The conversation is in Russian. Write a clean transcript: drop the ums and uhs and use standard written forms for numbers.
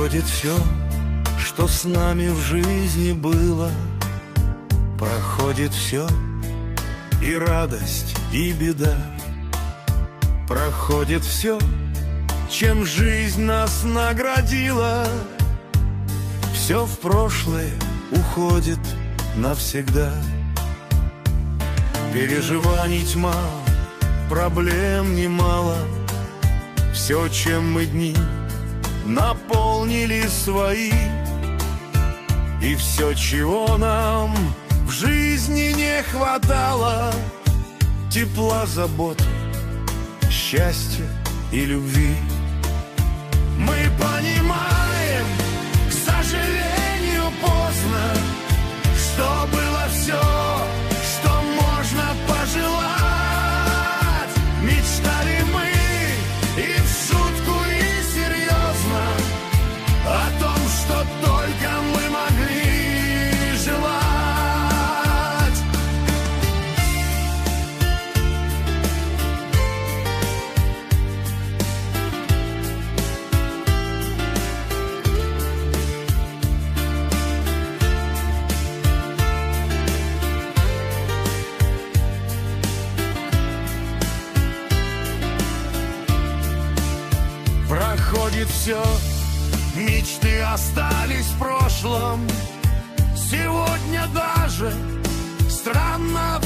Проходит все, что с нами в жизни было. Проходит все, и радость, и беда. Проходит все, чем жизнь нас наградила. Все в прошлое уходит навсегда. Переживаний тьма, проблем немало. Все, чем мы дни наполнили свои, и все, чего нам в жизни не хватало: тепла, заботы, счастья и любви. Мы понимаем, к сожалению, поздно, что было все, что можно пожелать. Мечтали мы и в шутку, и серьезно о том, что только мы могли желать. Проходит все, мечты остались в прошлом. Сегодня даже странно